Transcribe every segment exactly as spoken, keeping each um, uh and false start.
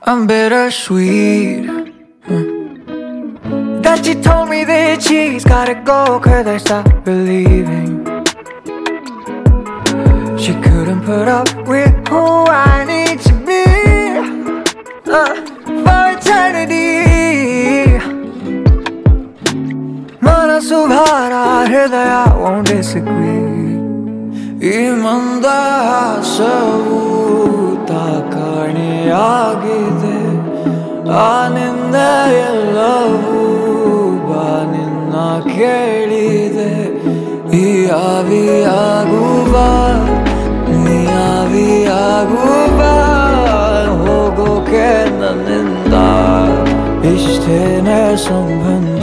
I'm bittersweet. Hmm. That she told me that she's gotta go, cause I stopped believing she couldn't put up with who I need to be uh, for eternity. Manasubhara hridaya won't disagree. Imandahasavu takane agide aninda ellavu baninna kelide. ಈ ಆವಿಯಾಗುವ ನೀ ಆವಿಯಾಗುವ ಹೋಗೋಕೆ ನನ್ನಿಂದ ಇಷ್ಟೇನೆ ಸಂಬಂಧ.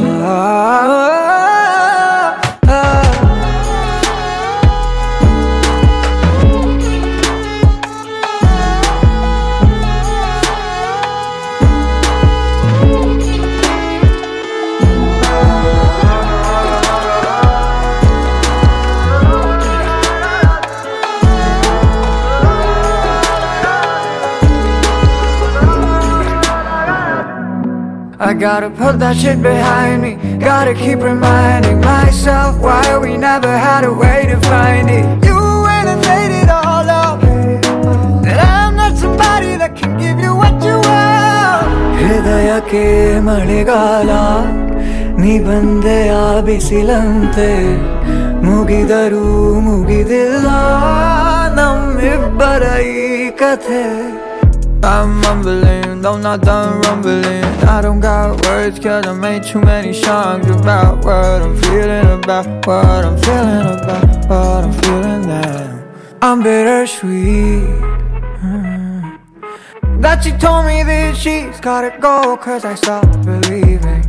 I gotta put that shit behind me. Gotta keep reminding myself why we never had a way to find it. You went and made it all up, that I'm not somebody that can give you what you want. Hridayake maligala nee bande aa bisilante mugidaru mugidilla nammibbara ee kathe. I'm mumbling, though not done rumbling. I don't got words cause I made too many songs about what I'm feeling, about what I'm feeling, about what I'm feeling now. I'm bittersweet. mm. That she told me that she's gotta go cause I stopped believing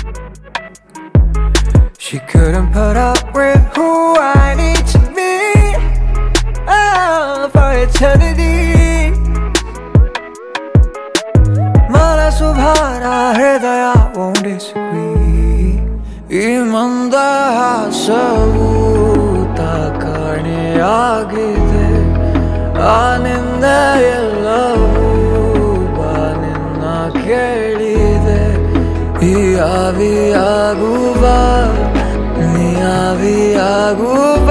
she couldn't put up with who I need to be oh, for eternity. Manasubhara hridaya won't disagree. Imandahasavu takane agide aninda ellavu baninna kelide. ಈ ಆವಿಯಾಗುವ ನೀ ಆವಿಯಾಗುವ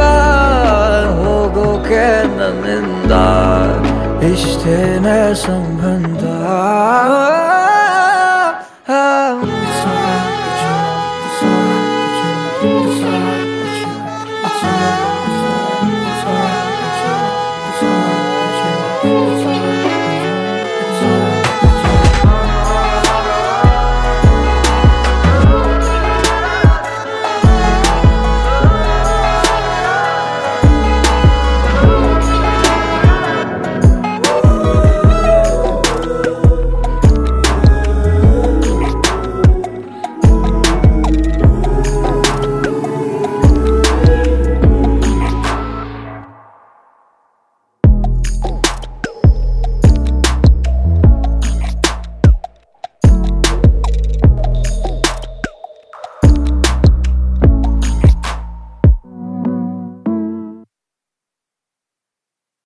ಹೋಗೋಕೆ ನನ್ನಿಂದ ಇಷ್ಟೇನೆ ಸಂಬಂಧ.